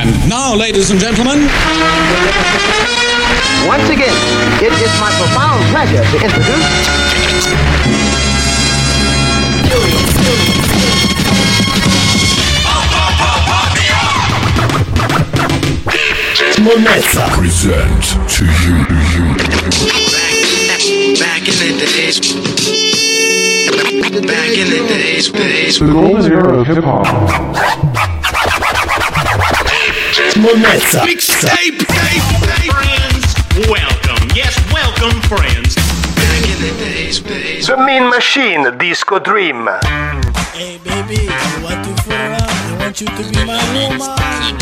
And now, ladies and gentlemen... Once again, it is my profound pleasure to introduce... Moneta present to you. Back in the days. Back in the days. The golden era of hip hop. Moneta Mixtape. Friends, welcome. Yes, welcome, friends. Back in the days. The Mean Machine Disco Dream. Hey baby, you want to fool around? I want you to be my woman.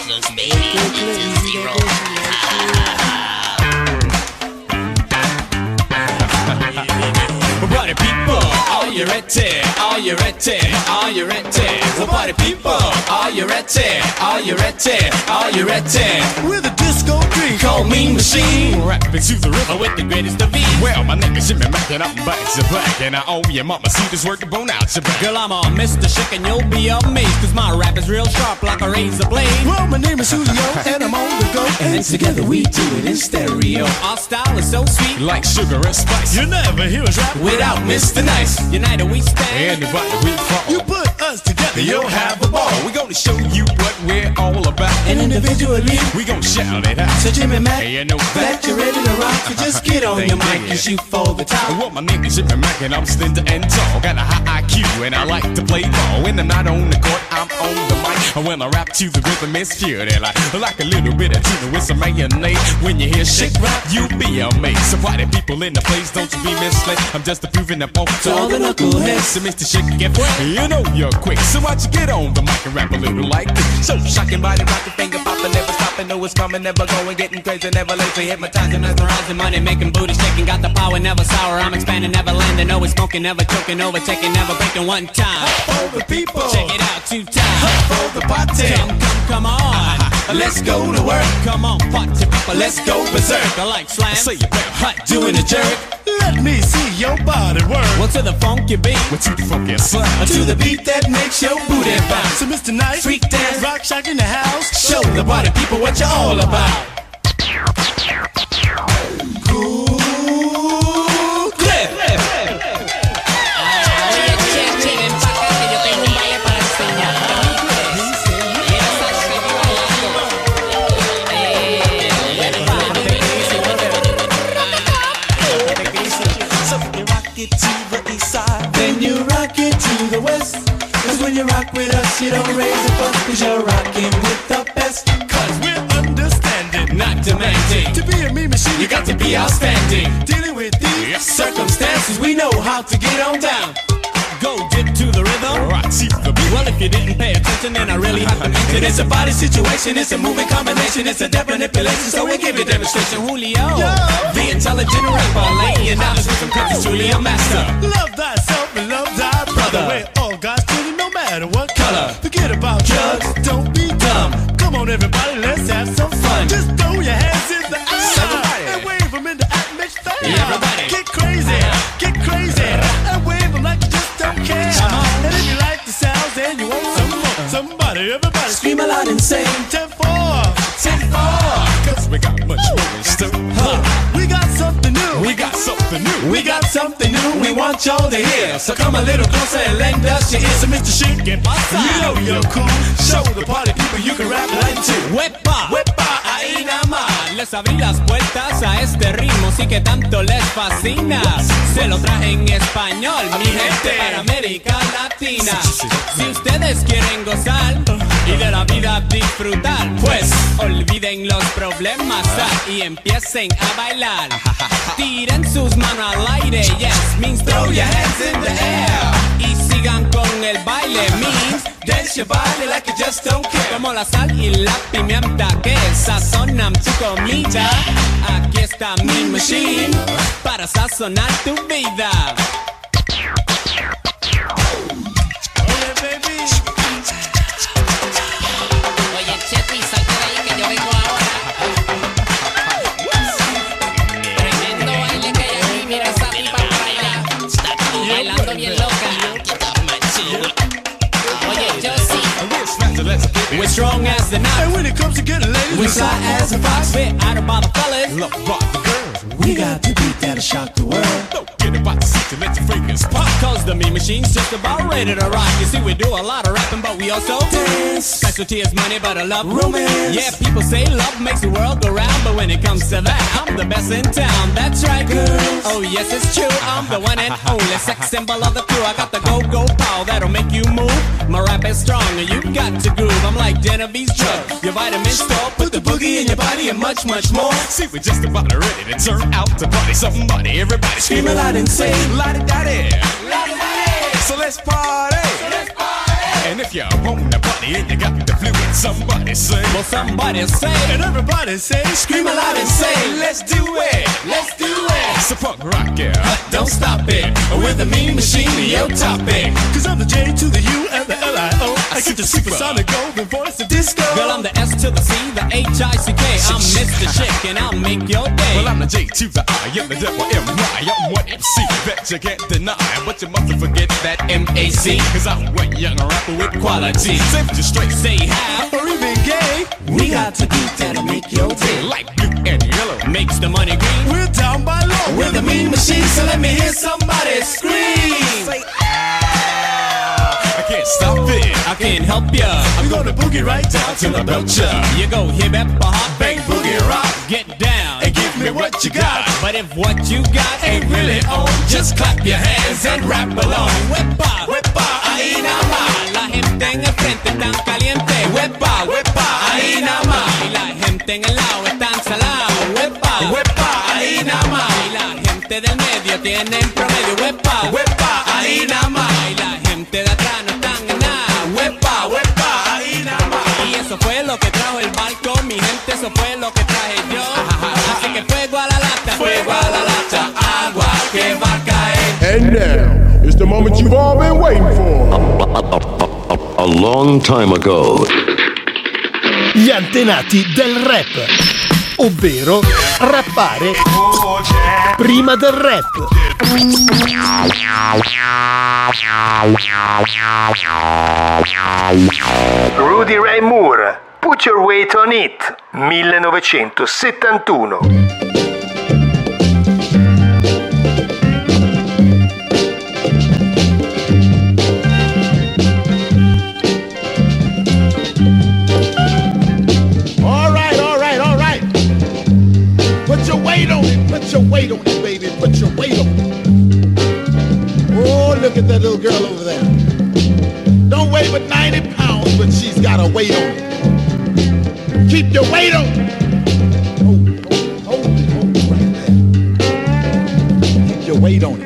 Party people, are you ready? Are you ready? Are you ready? So party people, are you ready? Are you ready? Are you ready? With a disco dream. Call Mean Machine, rapping to the rhythm with the greatest of ease. Well, my nigga shit me Mac and I'm back to black, and I owe your mama see this work bone out your back. Girl, I'm a Mr. Chick and you'll be amazed, cause my rap is real sharp like a razor blade. Well, my name is Julio and I'm on the go. And together we do it in stereo. Our style is so sweet, Like sugar and spice. You never hear us rap Without Mr. Nice. united we stand. Anybody we fall. You put us together, You'll have a ball. We gonna show you what we're all about. and individually. We gonna shout it out. So Jimmy Mac, Hey, you know that you're ready to rock. So just get on your mic and shoot for the top. Well, my nigga Jimmy Mac and I'm slender and tall. Got a high IQ and I like to play ball. When I'm not on the court, I'm on the mic. And when I rap to the rhythm, it's pure. Like a little bit of tuna with some mayonnaise. When you hear shake rap, you be amazed. So party people in the place, don't you be misled. I'm just proving that point to all the knuckleheads. So Mr. Shake get wet, you know you're quick. So why you get on the mic and rap a little like this? So shocking, body rocking, finger popping, never stopping. Know it's coming, never going, getting crazy, never late. So hypnotizing, mesmerizing, money making, booty shaking. Got the power, never sour. I'm expanding, never landing. Always smoking, never choking, overtaking, never breaking one time. For the people, Check it out 2 times. for the party. Come on. Let's go to work. Come on, party people, Let's go berserk. I like slam. Say it better. Hot Doing a jerk. Let me see your body work. Well, to the funky beat. What you funky slap? To the beat that makes your booty bounce. So Mr. Nice, Freak dance. rock shock in the house. Show the party people what you're all about. Cool clip. So you rock it to the east side, then you rock it to the west. Cause when you rock with us, you don't raise a fuss. Cause you're rocking with the best. Cause we're understanding, Not demanding. to be a mean machine, You got to be outstanding. dealing with these Circumstances, we know how to get on down. Go dip to the rhythm. Right, see the beat. Well, if you didn't pay attention, then I really have to mention It's a body situation, it's a moving combination, it's a definite manipulation, so we give you demonstration. Julio. The intelligent rapper, laying out his rhythm, cause he's truly a master. Love thyself and love thy brother. We're all God's children, no matter what color. Forget about drugs, don't be dumb. Come on, everybody, let's have some fun. Just throw your hands in the air Everybody. and wave them in the atmosphere. Everybody. Get crazy, and wave them like you just don't care. And if you like the sounds and you want some more, somebody, everybody, Scream aloud and say 10-4, 10-4. Cause we got much more in store. we got something new. We got something new. We got something new we want y'all to hear. So come a little closer and lend us your ears. So Mr. Shake, get you know you're cool. Show the party people you can rap like too. ¡Huepa! Whippa, ahí nada más. Les abrí las puertas a este ritmo, sí que tanto les fascina. Se lo traje en español, mi gente, para América Latina. Si ustedes quieren gozar y de la vida disfrutar, pues olviden los problemas y empiecen a bailar. Tiren sus manos al aire, yes, means throw your hands in the air. Y sigan con el baile, means Dance your body like you just don't care. como la sal y la pimienta que sazonan tu comida. Aquí está Mean Machine para sazonar tu vida. Oye, baby. Oye, Chepi, salte de ahí que yo vengo ahora. Tremendo baile que hay aquí, mira esa tipa por allá. Bailando bien loca. Oye, yo sí. We're strong as the night. And when it comes to getting ladies, we sly as a fox. We're out about the fellas. Love about the girls. we got to beat that'll shock the world. Don't get about the seat to let your fragrance pop. Cause the mean machine's just about ready to rock. You see, we do a lot of rapping, but we also Dance. Specialty is money, but I love Romance. Yeah, people say love makes the world go round, but when it comes to that, I'm the best in town. That's right, Girls. Oh yes, it's true. I'm the one and only sex symbol of the crew. I got the go-go power that'll make you move. My rap is strong, and you got to groove. I'm like Genevieve's drug, your vitamin store. Put the boogie in your body and much, much more. See, we're just about ready to turn out to party. Somebody, everybody Scream a lot and say, la-di-da-di. So let's party. And if you want to party and you got the fluid, somebody say. Well, somebody say, and everybody say, scream a lot and say, let's do it. let's do it. So punk rock, yeah. Don't stop it. With the mean machine, your topic. Cause I'm the J to the U and the L-I-O. I get the supersonic golden voice of disco. Girl, I'm the S to the C, the H-I-C-K. I'm Mr. Chick and I'll make your day. Well, I'm the J to the I, I'm the double M-Y. I'm one MC that you can't deny. But you mustn't forget that M-A-C. Cause I'm one young rapper with quality. Say what you straight, Say how or even gay. We got to beat that'll make your day. like blue and yellow. makes the money green. We're down by law. We're the mean machine, so let me hear somebody scream. Say, I can't stop it. I can't help ya. I'm gonna boogie right down Till I belt ya. You go hip hop, hop, Bang, boogie, rock. get down and give me what you got. But if what you got ain't really on, just clap your hands and rap along. Huepa, Huepa, ahí nada más. La gente en el frente tan caliente. Huepa, Huepa, ahí nada más. Y la gente en el lado están salado. Huepa, Huepa, ahí nada más. Y la gente del medio tienen promedio. Huepa, Huepa, ahí nada más. Y la gente de atrás no están en nada. Huepa, Huepa, ahí nada más. y eso fue lo que trajo el barco, mi gente, eso fue lo que traje yo. Así que fuego a la lata, agua que va a caer. And now is the moment you've all been waiting for. A long time ago. Gli antenati del rap, ovvero rappare prima del rap. Rudy Ray Moore, Put Your Weight on It, 1971. All right. Put your weight on it, baby. Put your weight on it. Oh, look at that little girl over there. Don't weigh but 90 pounds, but she's got a weight on it. Keep your weight on it. Hold it right there. Keep your weight on it.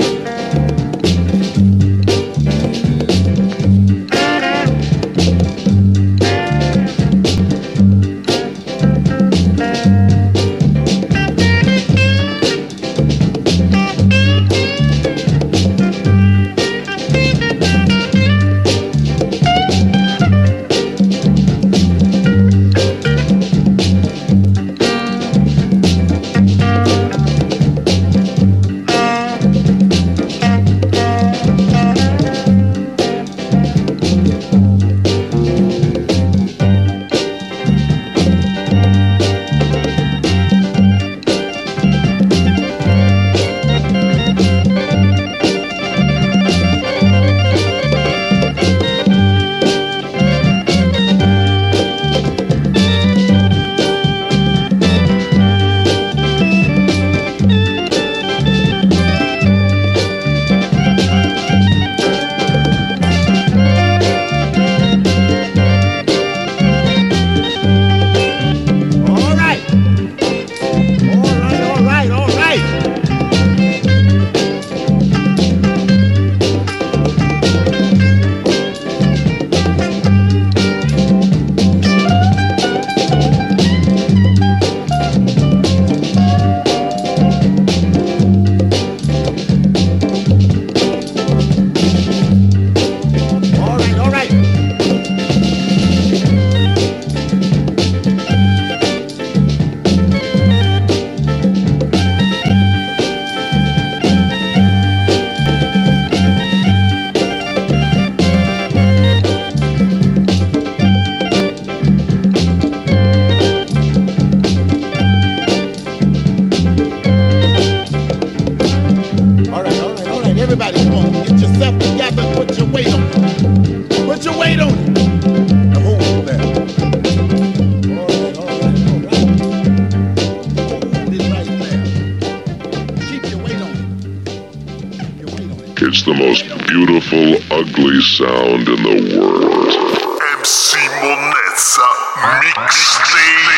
the most beautiful, ugly sound in the world. MC Monezza Mixtape.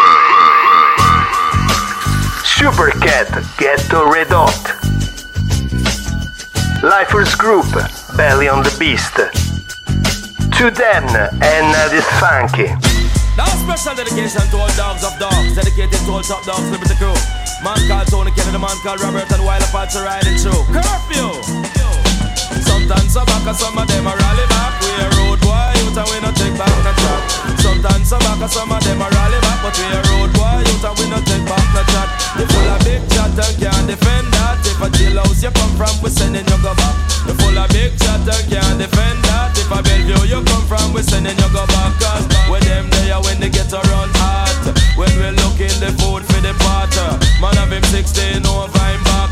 Supercat Ghetto Red Hot. Lifers Group Belly on the Beast. To them and this funky. Now special dedication to all dogs of dogs, dedicated to all top dogs, Liberty Crew. Man called Tony Kelly, the man called Robert, and Wild Apache riding through. Curfew! Sometimes some back and some of them are rally back. We a road boy, youth and we no take back no chat. Sometimes some back and some of them are rally back, but we a road boy, youth and we no take back no chat. You full of big chat and can't defend that. If a jailhouse you come from, we sending you go back. You full of big chat and can't defend that. If a Bellevue you come from, we sending you go back. Cause with them there when they get around hot. When we look in the food for the potter. Man have him 16 over him back.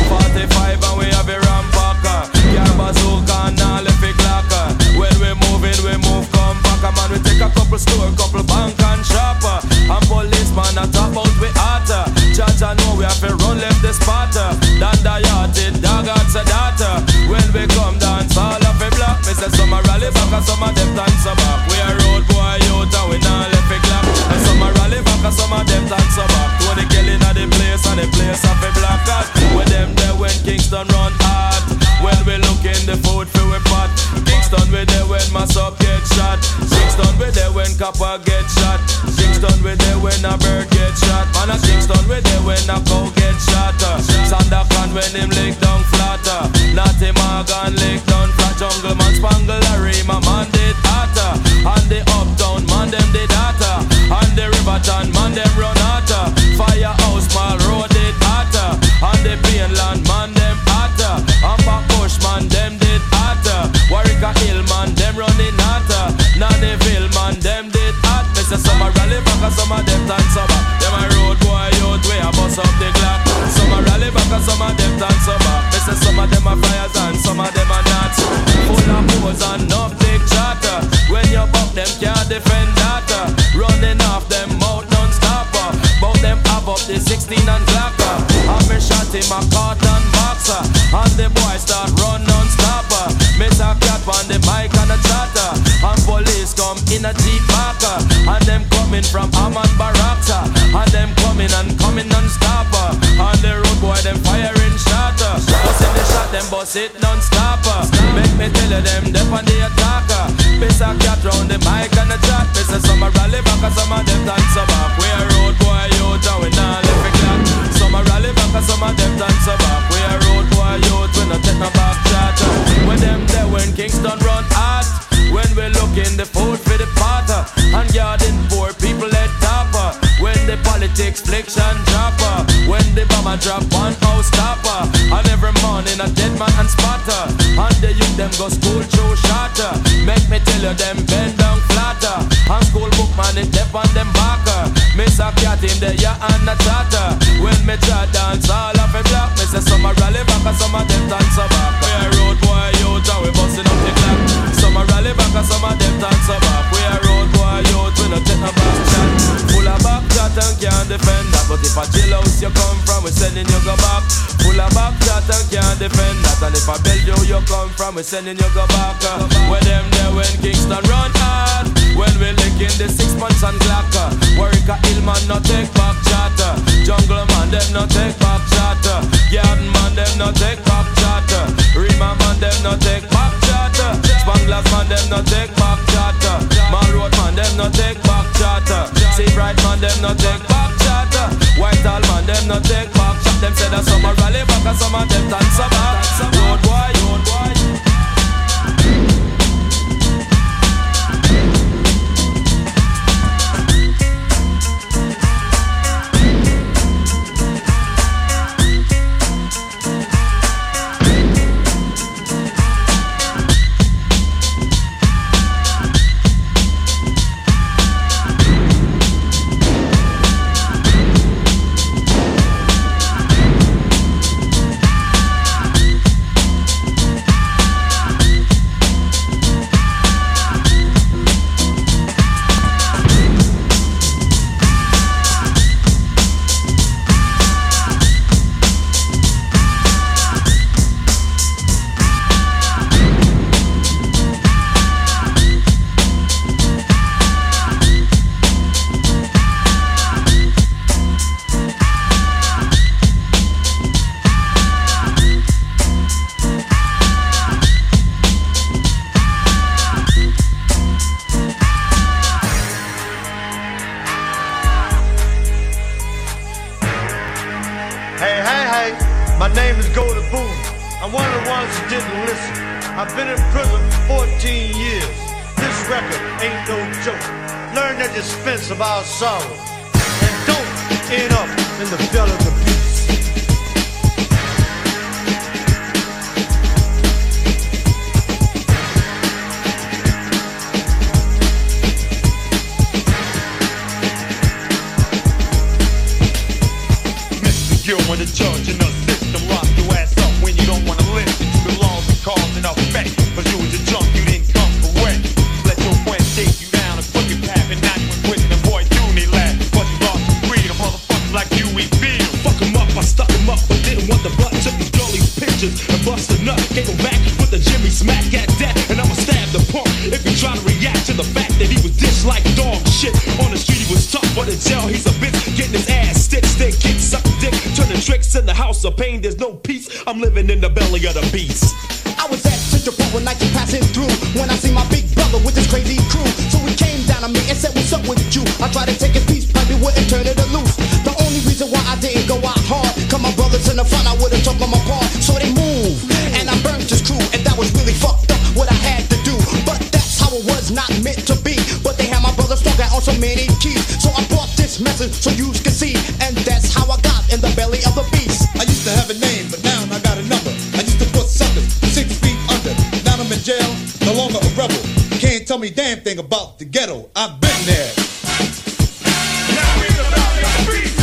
45 and we have a rampacker. Yeah, bazooka and all if it clacker. When we move come back. Man, we take a couple store, couple bank and shopper. And policeman a top out we hotter. Judge I know we have to run left the spotter. Dan the yachted, dog out the data. When we come dance all of a block. Me say some a rally back and some of them dance back. We a road boy out and we not left it clap. And some a rally back and some of them dance back. Tony Kelly at the place and the place of a black cat. With them there when Kingston run hard. When we look in the food for we pot. Kingston we there when Massop get shot. Kingston we there when Copper get shot. Kingston we there when a bird get shot. Man a Kingston we there when a cow get shot. Sandakan when him lick down flatter. Natty Morgan lick down flat. Jungle man spangle a Rima man did hotter. And the uptown man them did hotter. And the Riverton man them run hotter. Firehouse Mall Road did hotter. And the Plainland man them hotter. And back Bushman them did hotter. Warwick Hill man them running hotter. Nannyville man them did hot. Me say some a rally back and some of them dance back. Them a road boy out way a bust up the clock. Some a rally back and some of them dance back. Me say some of them a flyers and some of them a dance. Full of pose and no big chatter. When you buck them can't defend data. Running off them mouth non-stopper. Bout them have up the 16 and Glocker. And me shot him a cotton boxer. And the boy start run non-stopper. Miss a cat on the mic and a chatter. And police come in a Jeep marker. And them coming from Amman Baraksa. And them coming non-stopper. And the road boy them firing shatter. Bust in the shot them bust it non-stopper. Make me tell you them dep on the attacker. Miss a cat round the mic and a chat. Miss a some a rally back and some of them dance back. We a road boy out and we not left it clock. Some a rally back and some of them dance back. We a road boy out, we no take no back chat. When them there when Kingston run hot. When we look in the food for the potter. And garden poor people head topper. When the politics fliction dropper. When the bomber drop one house stopper. And every morning a dead man and spotter. And the youth them go school through shatter. Make me tell you them bend down flatter. And school book man it dep on them backer. Miss a cat in the ya and a chatter. When me chat dance all of a block. Me say some a rally back and some of them dance back. We a road boy out and we busting up the clock. Some a rally back and some of them dance back. We a road boy out, we no take no back chat. Full of back chat and can't defend that. But if a jailhouse you come from, we sending you go back. Full of back chat and can't defend that. And if a Bellevue you come from, we sending you go back. When them there when Kingston run hard. When we lick in the 6 months and Glocker. Warwick Hill man no take back chatter. Jungle man them no take back chatter. Garden man them no take back chatter. Rima man them no take back chatter. Spanglers man them no take back chatter. Mall Road man them no take back chatter. Seabright man them no take back chatter. Whitehall man them no take back chatter. Them say that some a rally back and some of them dance back. Road boy, road boy. My name is Golden Boone. I'm one of the ones who didn't listen. I've been in prison for 14 years. This record ain't no joke. Learn the dispense of our sorrow. And don't end up in the belly of the beast. When the judge in the system lock your ass up when you don't wanna listen to the laws and cause and effect. Cause you was a junk, you didn't come correct. Let your friends take you down a crooked path and now you in prison and boy do need laugh. Cause you lost your freedom, motherfuckers like you we feel. Fuck him up, I stuck him up, but didn't want the butt. Took these girlies pictures and bust a nut. Gave him back with the Jimmy smack at that. And I'ma stab the punk if he try to react to the fact that he was dished like dog shit. On the street he was tough, but in jail he's a bitch. Getting his ass stitched, then kick, suck dick. Turning tricks in the house of pain, there's no peace. I'm living in the belly of the beast. I was at Central Park one night just passing through when I see my big brother with his crazy crew. So he came down on me and said, what's up with you? I tried to take his piece, but he wouldn't turn it loose. The only reason why I didn't go out hard, cause my brothers in the front, I would've took them apart. So they moved, and I burnt his crew, and that was really fucked up what I had to do. But that's how it was not meant to be. But they had my brother stuck out on so many keys. So I brought this message so you can see, and that's how I got in the belly of the beast. I used to have a name, but now I got a number. I used to put suckers 6 feet under. Now I'm in jail, no longer a rebel. Can't tell me damn thing about the ghetto. I've been there. Now we're in the belly of the beast.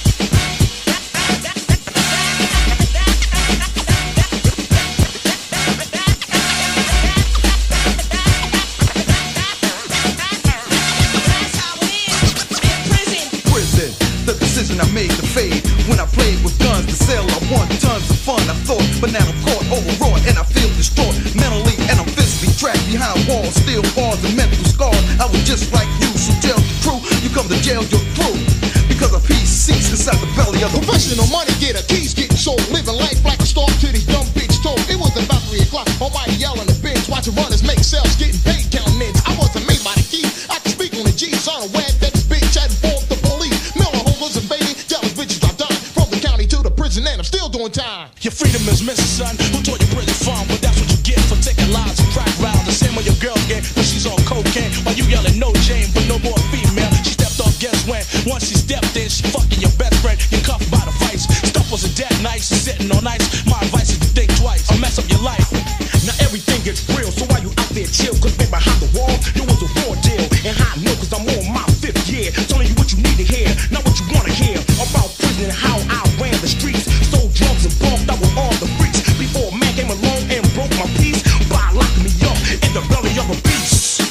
I made the fade when I played with guns to sell. I won tons of fun, I thought, but now I'm caught, overwrought, and I feel distraught mentally, and I'm physically trapped behind walls, steel bars and mental scars. I was just like you, so jail the crew. You come to jail, you're through. Because of peace seeks inside the belly of the professional money getter, keys getting sold, living life like a star to these dumb bitch told. It was about 3 o'clock. Almighty yelling the bench, watching runners make sales, getting paid, counting ends. I wasn't made by the key. I can speak on the G, son of web that this bitch had informed the police. Miller homeless and baby, jealous bitches dropped down from the county to the prison, and I'm still doing time. Your freedom is missing, son. Who taught you prison farm? But that's what you get for taking lives and crack rounds. The same way your girl get when she's on cocaine. While you yelling no Jane, but no more female. She stepped off, guess when? Once she stepped in, she fucking your best friend. You're cuffed by the vice. Stuff wasn't that nice. You're sitting on ice. My advice is to think twice. I'll mess up your life. Now everything gets real, so why you out there chill? Cause back behind the wall, it was a raw deal. And how I know, cause I'm on my 5th year. Telling you what you need to hear, not what you wanna hear. About prison and how I ran the streets. Sold drugs and bumped, I was all the freaks. Before a man came along and broke my peace by locking me up in the belly of a beast.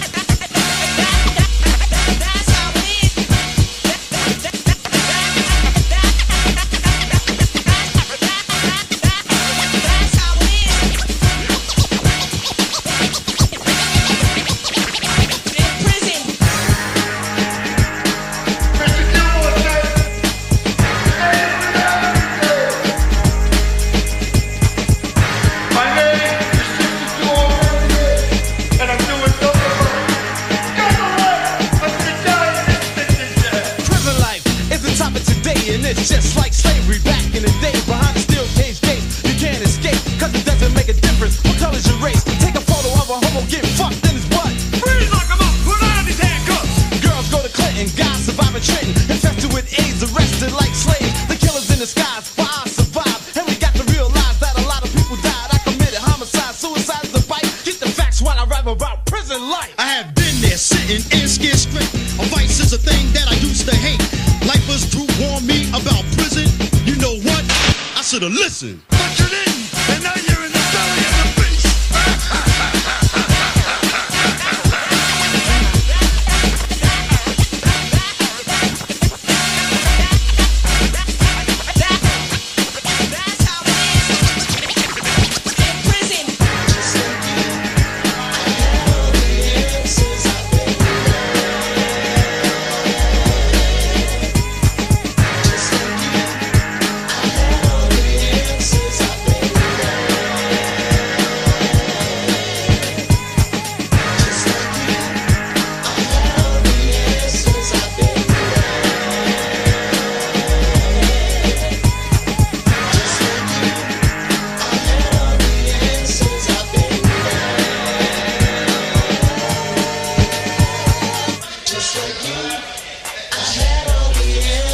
It's just like slavery back in the day. Behind the steel cage gates, you can't escape, cause it doesn't make a difference what color's your race. Take a photo of a homo getting fucked in his butt. Freeze like a monk, put on these handcuffs. Girls go to Clinton, guys survive in Trenton. Infested with AIDS, arrested like slaves. The killers in disguise, while I survived. And we got to realize that a lot of people died. I committed homicide, suicide is the fight. Get the facts while I rap about prison life. I have been there, sitting and scared straight. A vice is a thing that I used to hate. Lifers do warn me about prison. You know what? I should've listened. But you didn't, and now you're in the belly of the beast.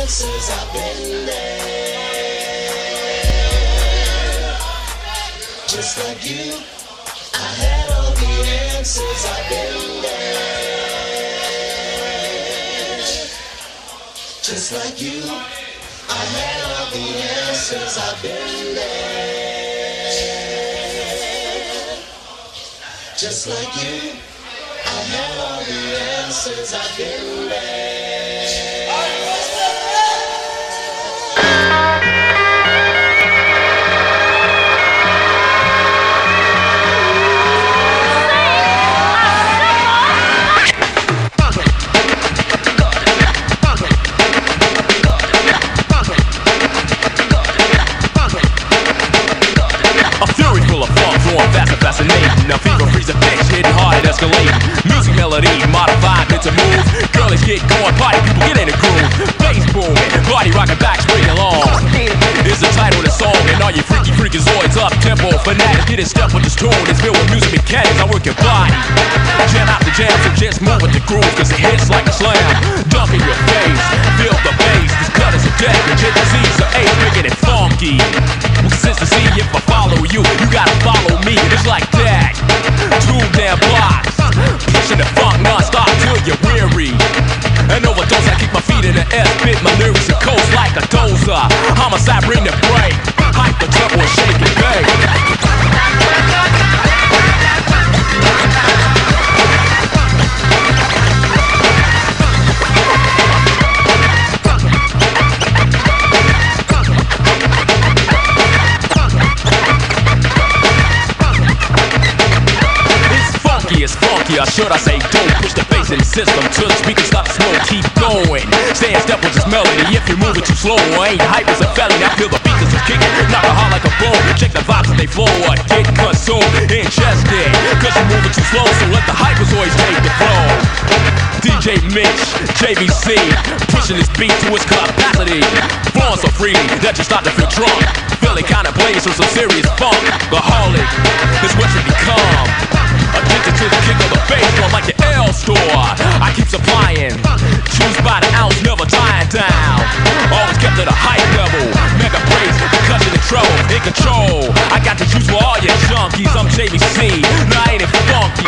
answers, I've been there. Just like you, I had all the answers, I've been there. Just like you, I had all the answers, I've been there. Just like you, I had all the answers, I've been there. Fascinating, a fever freeze effects hitting hard and escalating. Music melody modified into moves. Girlies get going, party people get in the groove. Bass booming, body rocking back straight along. Is the title of the song, and all you freaky freakazoids up tempo fanatics get in step with this tune. It's filled with music mechanics. I work your body, jam out the jam, so just move with the groove, cause it hits like a slam. Dunk in your face, feel the bass. This cut is a death, legit disease of age, making it funky. Consistency, if I follow you, you gotta follow me. It's like that. 2 damn blocks, pushing the funk non-stop till you're weary. An overdose, I kick my feet in the S, bit my lyrics and coast like a dozer. Homicide, bring the break, hype the tempo and shake it, bang. It's funky, or should I say don't push the bass in the system till the speakers stop the smoke, keep going. Stay in step with this melody, if you're moving too slow, ain't hype is a felony. I feel the beat is kicking, knock a heart like a bone. Check the vibes as they flow, what get consumed, ingested. Cause you're moving too slow, so let the hypers always take the flow. DJ Mitch, JVC, pushing this beat to its capacity. Flowing so freely that you start to feel drunk. Feeling kinda plays with some serious funk. The holic is what you become. Addicted to the kick of the bass drum like the L store. I keep supplying, choose by the ounce, never tying down. Always kept at a high level, mega praise, percussion and trouble, in control. I got the juice for all your junkies. I'm JVC, nah, ain't it funky?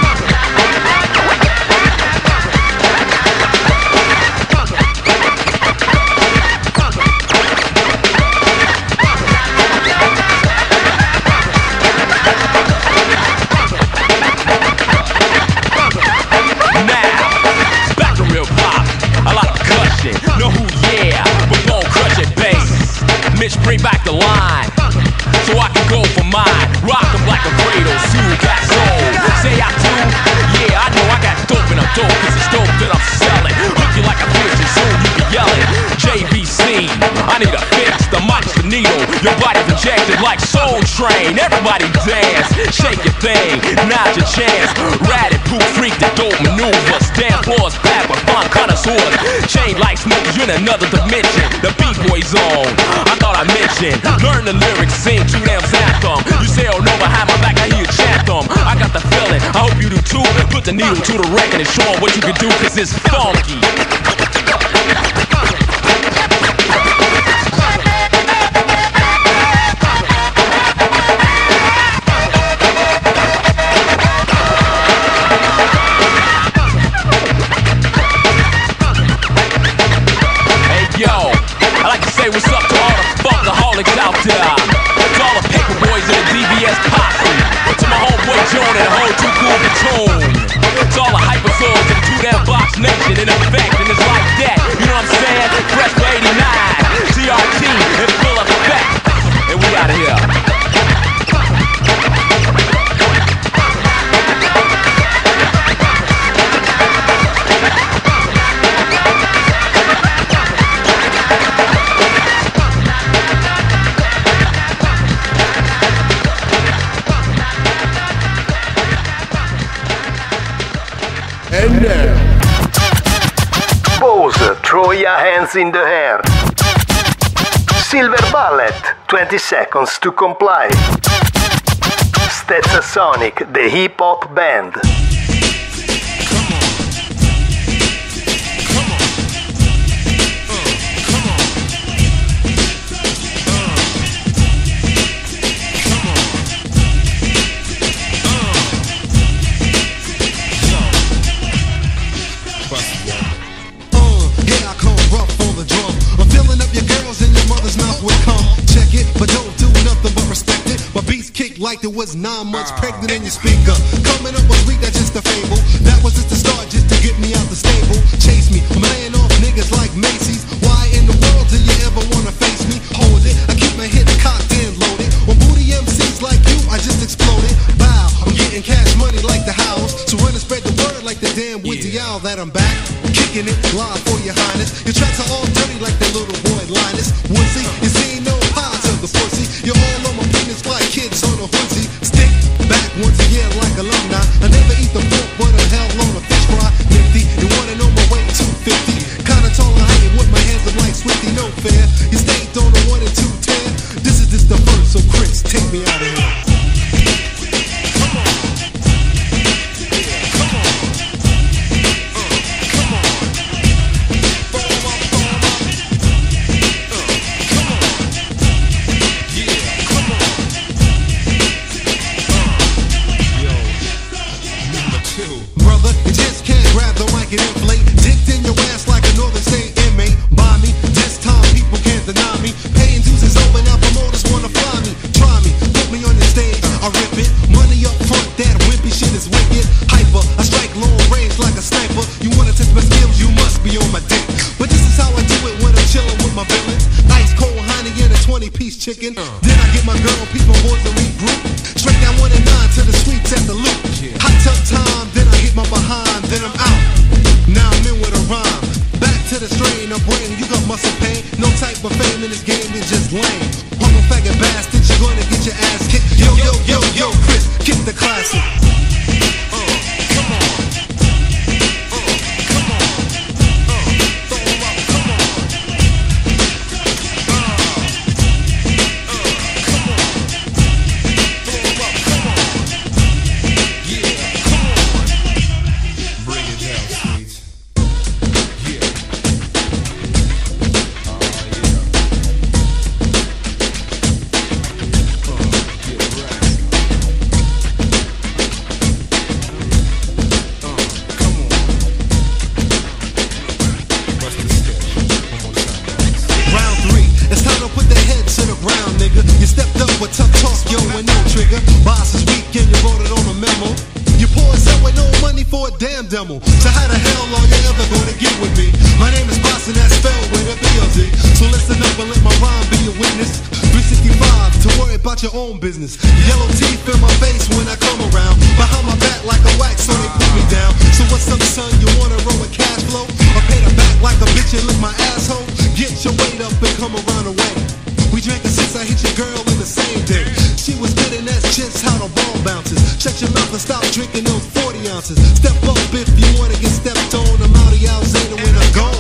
Know who, yeah, but bone crushing bass. Mitch, bring back the line, so I can go for mine. Rock 'em like a cradle, Sue got soul. Say I do, yeah, I know I got dope and I'm dope, cause it's dope that I'm selling. Hook you like a fish and soon you be yelling. JVC, I need a fix, the mic's the needle. Your body's injected like Soul Train. Everybody dance, shake your thing, now's your chance. Rat it, poop, freak the dope maneuvers. Stand floors, back with fun connoisseurs. Chain like smokers, you're in another dimension. The B-boy's on, I thought I mentioned. Learn the lyrics, sing 2 damn anthem. You say oh no behind my back, I hear you chant them. I got the feeling, I hope you do too. Put the needle to the record and show 'em what you can do, cause it's funky. What's up to all the funkaholics out there? To all the paper boys in the DBS posse. To my homeboy John and the whole Too Cool Platoon. To all the hypersouls in the 2 damn box nation in effect, and it's like that. You know what I'm saying? Fresh for 89, TRT in full effect, and we out of here. And now, Pose, throw your hands in the air. Silver Bullet, 20 seconds to comply. Stetsasonic, the hip hop band. fuck with come check it, but don't do nothing but respect it. My beats kick like there was 9 months pregnant in your speaker. Coming up was weak, that's just a fable. That was just the start, just to get me out the stable. Chase me, I'm laying off niggas like Macy's. Why in the world do you ever wanna face me? Hold it, I keep my hits cocked and loaded. On booty MCs like you, I just exploded. Bow, I'm getting cash money like the house. So run and spread the word like the damn Woodsy Owl that I'm back. Kicking it live for your highness. Your tracks are all dirty like that little boy Linus. Woodsy, you see no pies of the pussy. You're all on my penis like kids on a hoodie. Stick back once a year like alumni. I never eat the pork, but I'm hell on a fish fry. Nifty, you wanna know my weight? 250. Kinda tall and hanging with my hands up like Swifty, no fair. You stayed on the 1 and 2 10. This is just the first, so Chris, take me out of here. And inflate, dicked in your ass like a northern state inmate. Buy me, this time people can't deny me. Paying dues is over now, promoters wanna fly me. Try me, put me on the stage, I rip it. Money up front, that wimpy shit is wicked. Hyper, I strike long range like a sniper. You wanna test my skills, you must be on my dick. But this is how I do it when I'm chilling with my villains. Ice cold honey and a 20-piece chicken. Then I get my girl, peace, my boys and regroup. Straight down 1 and 9 to the suites at the loop. Hot tub time, then I hit my behind, then I'm out. Now I'm in with a rhyme. Back to the strain of brain. You got muscle pain. No type of fame in this game. It's just lame. Humble faggot bastard. You're gonna get your ass kicked. Yo, yo, yo, yo, Chris. Kick the classic. Come on. Come on. Throw 'em up. Come on. Come on. Throw 'em up. Come on. Yeah. Come on. Bring it down, sweet. You stepped up with tough talk, yo, and no trigger. Boss is weak and you wrote it on a memo. You poor as hell with no money for a damn demo. So how the hell are you ever gonna get with me? My name is Boss and that's spelled with a B-O-Z. So listen up and let my rhyme be a witness. 365 to worry about your own business. Yellow teeth in my face when I come around. Behind my back like a wax so they put me down. So what's up, son? You wanna roll with cash flow? Or pay the back like a bitch and lick my asshole? Get your weight up and come around the way. We drank it since I hit your girl in the same day. She was spitting that's just how the ball bounces. Shut your mouth and stop drinking those 40 ounces. Step up if you wanna get stepped on. I'm out of Alexander when I'm gone.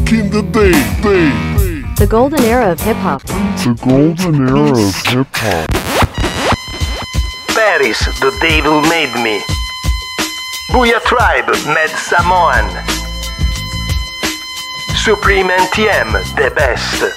back in the day. The golden era of hip-hop. The golden era of hip-hop. Paris, the devil made me. Booyah Tribe, Mad Samoan. Supreme NTM, the best.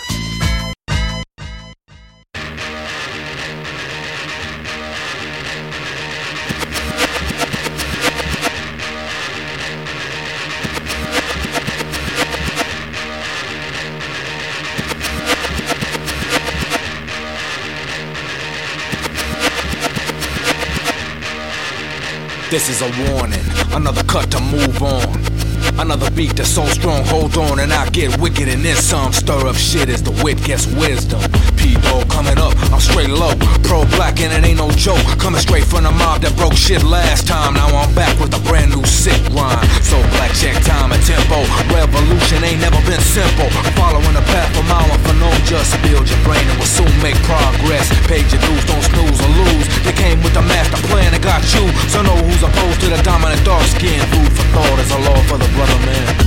This is a warning, another cut to move on. Another beat that's so strong, hold on and I get wicked and then some. Stir up shit as the wit gets wisdom. P-Dog coming up, I'm straight low. Pro-black and it ain't no joke. Coming straight from the mob that broke shit last time. Now I'm back with a brand new sick rhyme. So black check time and tempo. Revolution ain't never been simple. Following the path of mile for no just build your brain and we'll soon make progress. Pay your dues, don't snooze or lose. They came with the master plan and got you. So know who's opposed to the dominant dark skin. Food for thought is a law for the brother man.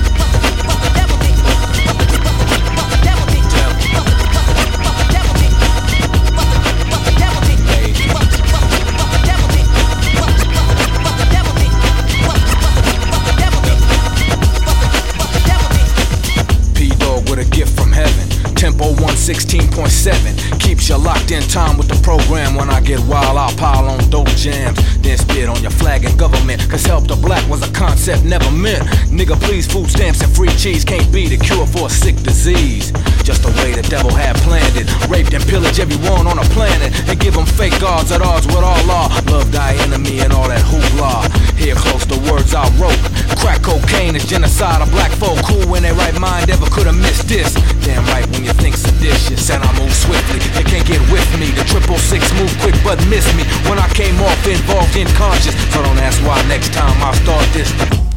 P-Dog with a gift from heaven. Tempo 116.7 keeps you locked in time with the program. When I get wild, I'll pile on dope jams, then spit on your flag and government. Cause help the black was a concept never meant. Nigga, please, food stamps and free cheese can't be the cure for a sick disease. Just the way the devil had planned it. Raped and pillage everyone on the planet and give them fake gods at odds with all law. Love thy enemy and all that hoopla. Here close the words I wrote. Crack cocaine is genocide of black folk. Who in their right mind ever could have missed this? Damn right when you think seditious and I move swiftly. They can't get with me. The 666 move quick but miss me. When I came off involved in conscious. So don't ask why next time I start this.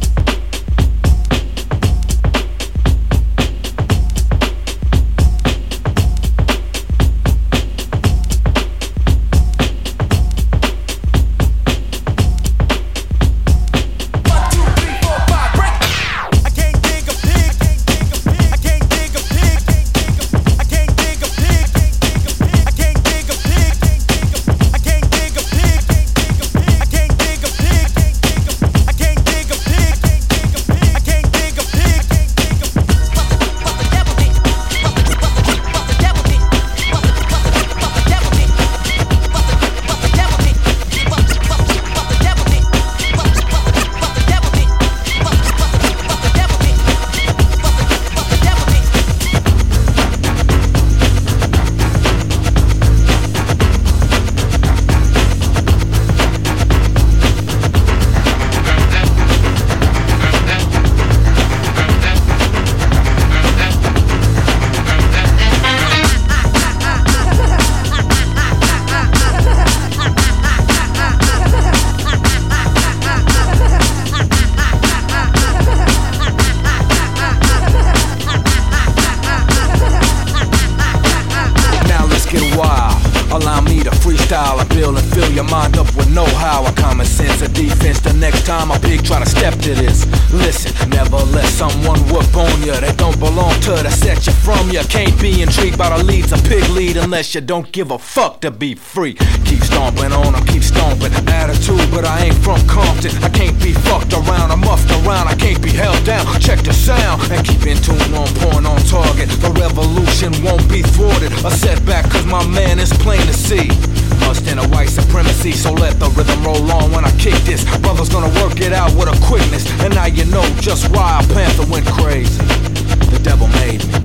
Allow me to freestyle and build and fill your mind up with know-how. A common sense of defense the next time a pig try to step to this. Listen, never let someone whoop on you that don't belong to, that set you from you. Can't be intrigued by the leads a pig lead unless you don't give a fuck to be free. Keep stomping on them, keep stomping. Attitude, but I ain't from Compton. I can't be fucked around, I'm muffed around. I can't be held down, check the sound and keep in tune, on point, on target. The revolution won't be thwarted. A setback cause my man is plain to see. Must in a white supremacy, so let the rhythm roll on when I kick this. Brother's gonna work it out with a quickness. And now you know just why a panther went crazy. The devil made me.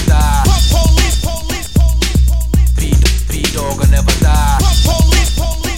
P-Dog will never die.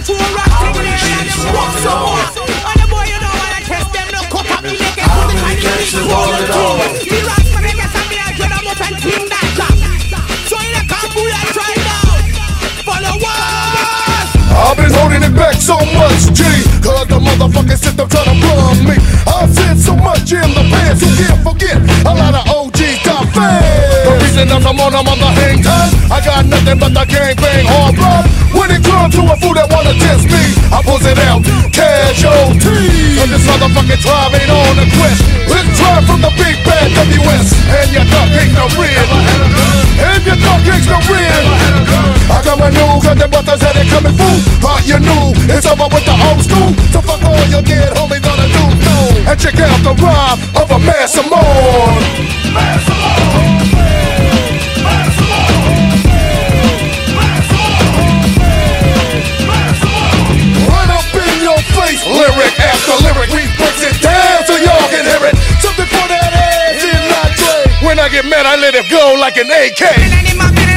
Four rocks taking it and them rock some more. And the boy, you know what I test them, no cut up, you make it put it on the beat. The rocks for the guess and the action, I'm up and team that job. So in a camp, we are trying now. Follow us. I've been holding it back so much, G, cause the motherfucking system trying to run me. I've said so much in the past, you can't forget a lot of OGs got fast. The reason that I'm on them on the hang time, I got nothing but the gangbang hard blood. When it comes to a fool that wanna test me, I pulls it out, casualty. And this motherfucking tribe ain't on the quest. Let's try from the big bad WS. And your duck ain't no real. And your duck ain't no real. I got my new got the butters and it coming through. But you knew it's over with the old school. So fuck all your dead homies gonna do. And check out the rhyme of a Massamon. Right up in your face, lyric after lyric, we breaks it down so y'all can hear it. Something for that ass in my tray. When I get mad, I let it go like an AK.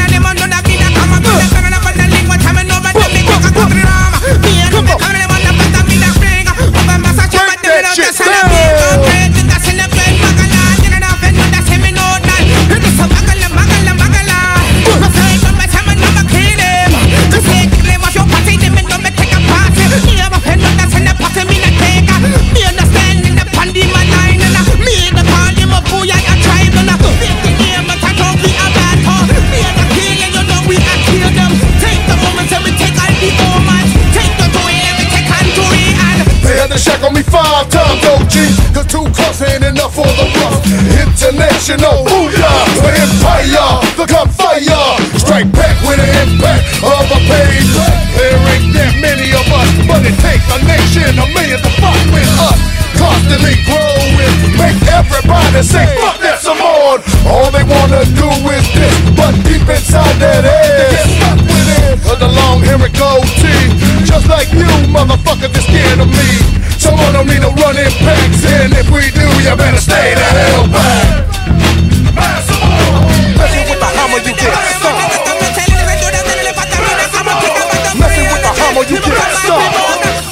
Shack on me 5 times, OG, cause 2 cups ain't enough for the rough. International, booyah, the empire, the gunfire. Strike back with an impact of a page. There ain't that many of us, but it takes a nation, a million to fuck with us. Constantly growing, make everybody say, fuck that Samoan. All they wanna do is this, but deep inside that head, get stuck with it. Cause the long hair and goatee, just like you, motherfuckers, is scared of me. Someone don't need to run in packs, and if we do, you better stay the hell back. Messing with the hammer, you get stuck. Messing with the hammer, you get stuck.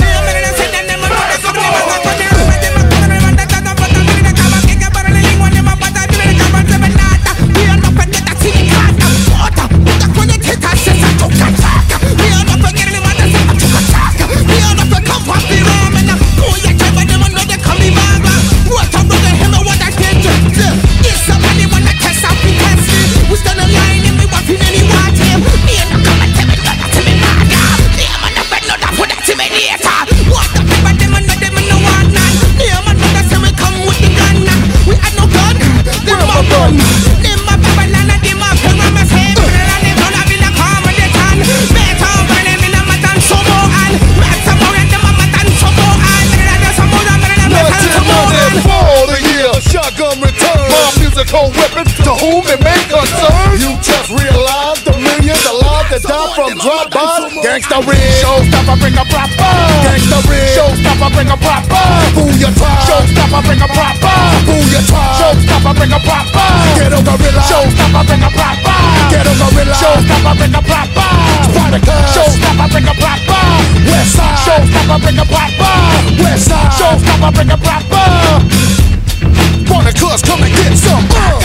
Weapon to whom it may concern. You just realized the millions of lives that die from drive-by. Gangsta real, showstopper, bring a proper. Gangsta real, showstopper, bring a proper. Fool your tribe, showstopper, bring a proper. Fool your tribe, showstopper, bring a proper. Ghetto gorilla, showstopper, bring a proper. Ghetto gorilla, showstopper, bring a proper. Spartacus, showstopper, bring a proper. West side, showstopper, bring a proper. West side, showstopper, bring a proper. Spartacus, come and get some.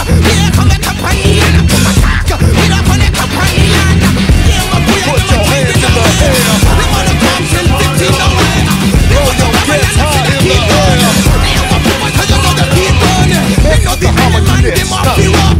Put your hands in the air. Roll your kids high in the air. Mess with the hammer, you get stuck.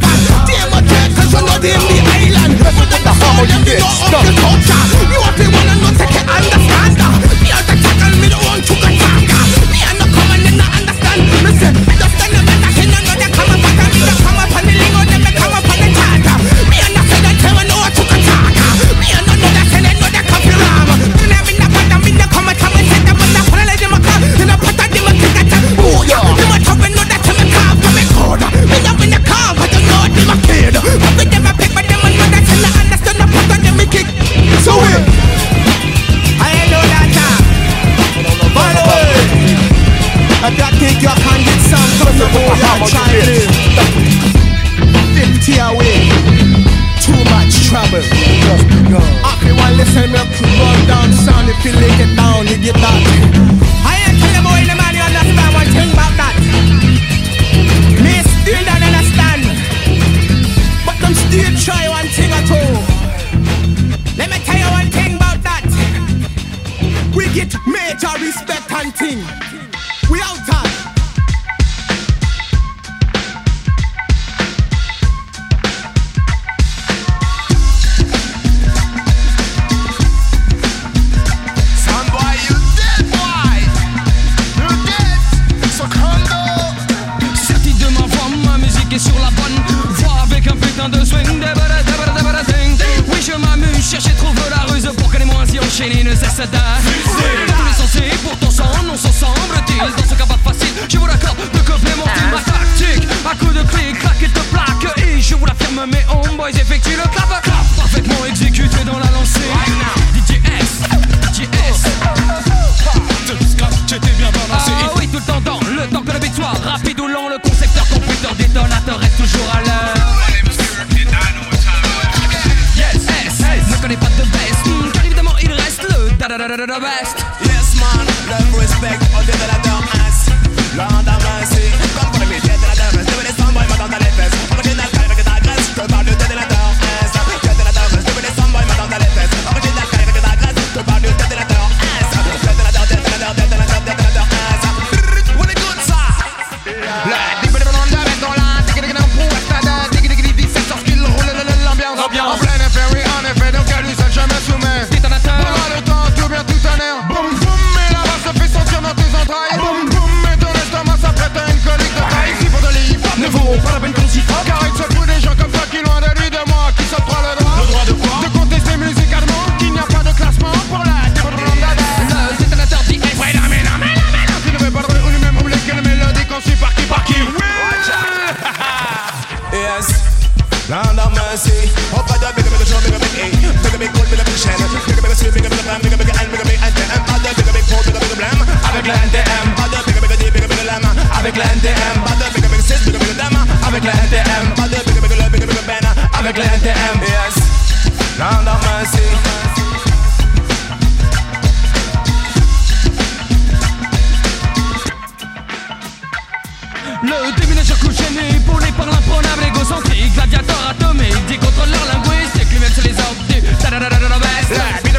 Mess with the hammer, you get stuck. You have to wanna not take it, understand. You have to tackle me, don't want to get stuck. Me and the common and not understand. Listen, just stand up and I can know they come up and me come up on the lingo, then they come up on the charter. Me and I say that tell me no what to get stuck. Me and I know that say they know they come from ram. Me never in the band and me the come and tell me set up and I put a lady in my car. In a pot of them and take that. Oh yeah, me want to know that to me car from me code. Me up in the car, but you know them a kid. But with them a pick, but them a know that and I understand the pot of them me kick. So it. I know that time. Follow it. I don't think you can get some from the boy I try to live. 50 away. Too much trouble. trouble just begun. Happy while listen me run down sound, if you lick it down, you get that. I ain't tell you boy, the man, you understand one thing about that. Me still don't understand, but them still try one thing at all. Let me tell you one thing about that. We get major respect and thing. We out time. Sur la bonne voie avec un putain de swing. Oui, je m'amuse, cherche et trouve la ruse pour que les moins y enchaînés ne cessent d'affuser. Tous les sens et pourtant sans nom s'ensemble-t-il. Dans ce cas pas facile, je vous l'accorde de complémenter ma tactique. À coup de clic, claque et de plaque. Et je vous l'affirme, mes homeboys effectuent le clap. Clap parfaitement exécuté dans la lancée. DJS, DJS. J'étais bien balancé. Ah oui, tout le temps dans le temps que le beat soit rapide ou lent. Le concepteur, computer, détonateur reste toujours à l'heure. Yes, yes, ne connais pas de best. Car évidemment il reste le da-da-da-da-da best. Yes man, love, respect, on détonateur ass. Lord have mercy, comme pour les détonateurs. Je veux des sandboys, m'attends dans les fesses. Original carré que t'agresses, je te parle de détonateur ass. Détonateur, je veux des sandboys, m'attends dans les fesses. Original carré que t'agresses, je te parle de détonateur ass. Détonateur, détonateur, détonateur, détonateur ass. What a good side. En plein effet, oui, en effet, donc à lui seul je me soumets. Détonateur, pendant le temps, tout bien, tout en air. Boum, boum, et la basse se fait sentir dans tes entrailles. Boum, boum, et ton estomac s'apprête à une colique de taille. Si pour de l'hip-hop ne vaut pas la peine qu'on s'y frappe. Car il se fout des gens comme ça qui loin de lui, de moi, qui s'octroient le droit. Le droit de quoi? De contester musicalement qu'il n'y a pas de classement pour la détonateur. Le détonateur dit est vrai, qui ne veut pas de ou lui-même oublier que les mélodies conçues par qui? Yes. Lord have mercy. Up at the big show, big cool, big shen. Big sweet, big lamb, big and big NTM. At the big pole, big blam. Avec la NTM. At the big lamb. Avec la NTM. At the big sis, big dame. Avec la NTM. At the big ben. Avec la NTM. Yes. Lord have mercy. Le déménageur couché épaulé par l'imprenable égocentrique. Gladiateur atomique, dit contrôleur linguistique. Lui-même se les ordres du da-da-da-da-da best.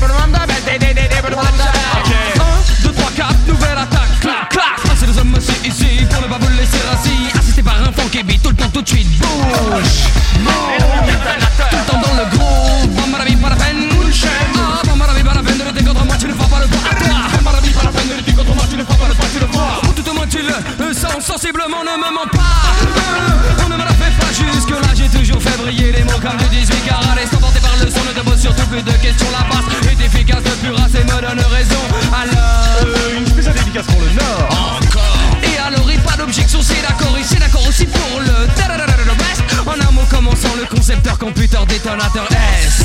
1, 2, 3, 4, nouvelle attaque. Clac, clac. Passez les hommes aussi ici pour ne pas vous laisser assis. Assisté par un funky beat, tout le temps, tout de suite. Bouge. Tout le temps dans le gros. Bambarabi, pas la peine. Ah, bambarabi, pas la peine de lutter contre moi, tu ne feras pas le pas. Bambarabi, pas la peine de lutter contre moi, tu ne feras pas le pas, tu le vois. Ou tout au moins tu le sens sensiblement, ne me mens pas. On ne me la fait pas jusque là, j'ai toujours fait briller les mots comme de 18 carats. Laisse emporter par le son, ne te pose surtout plus de questions. La basse est efficace, de plus race et me donne raison. Alors une spéciale dédicace pour le Nord. Encore. Et alors il pas d'objection, c'est d'accord, et c'est d'accord aussi pour le da-da-da-da-da best. En un mot commençant, le concepteur, computer, détonateur S.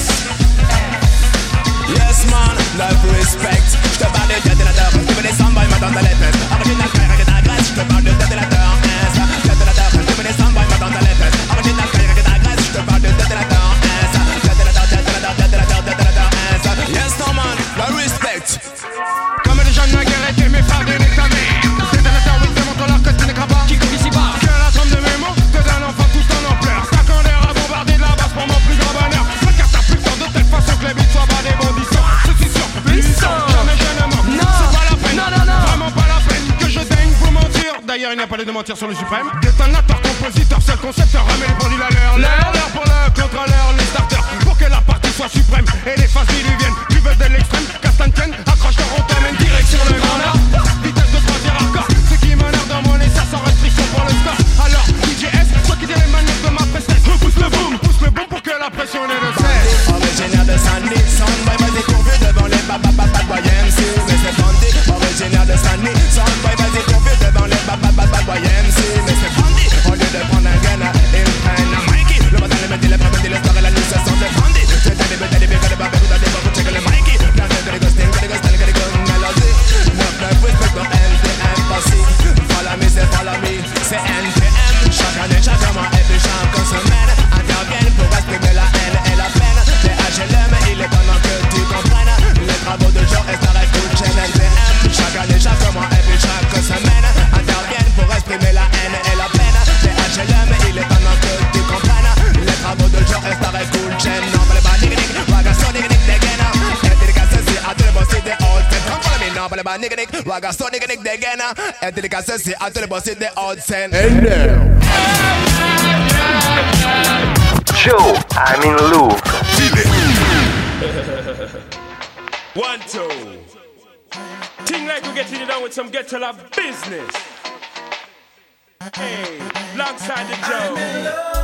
Yes man, love, respect. Je te parle de détonateur. Tu veux des sandboys, m'attends dans les fesses. Original carré que t'agresses, je te parle de détonateur S. Détonateur, tu veux des sandboys, m'attends dans les fesses. Original carré que t'agresses, je te parle de détonateur S. Détonateur S. Yes no man, love, respect. Comme les jeunes naguère étaient mes frères des tamés. Détonateur, oui, démontre-leur que tu n'écras pas. Qui ici bas. Que la trame de mes mots te donne enfin tout en ampleur. T'as qu'un air à bombarder de la basse pour mon plus grand bonheur. Car t'as plus le temps de telle façon que les beats soient pas des bondissants. Je suis sûr, puissant, jamais je ne mens. C'est pas la peine, vraiment pas la peine que je daigne vous mentir. D'ailleurs, il n'y a pas lieu de mentir sur le suprême. Détonateur, compositeur, seul concepteur, ramène les pendules à l'heure. L'heure pour le contrôleur, les starters. Pour que la partie soit suprême et les phases diluviennes. Tu veux de l'extrême, Castagne, accroche-toi, on t'emmène direct sur le grand nord. Vitesse de croisière hardcore, ce qui m'honore dans mon essai sans restriction pour le score. Alors, DJS, toi qui dis les manières de ma prestesse, pousse le boom pour que la pression ne le cesse. Originaire de Sandy, soundboy vas-y confus devant les bad boy MC. Mais c'est bandit, originaire de Sandy, soundboy vas-y confus devant les bad boy MC. Mais c'est bandit, au lieu de prendre un gun, il prenne un Mikey. Le matin, le midi, l'après-midi, le soir et la nuit, ce sont des bandits. C'est des bébés, que des babés, que des babés, check le Mikey. Plein de ghosting, que des ghosting, que des ghosting, melody. on for the band, nigga, nick. Raga, so nigga, nick, they again. Empty the cassette, see, until the boss in the odd sen. And now, Joe, I'm in loop. Feel it. 1, 2. Thing like we getting it down with some ghetto love business. Hey, alongside the Joe.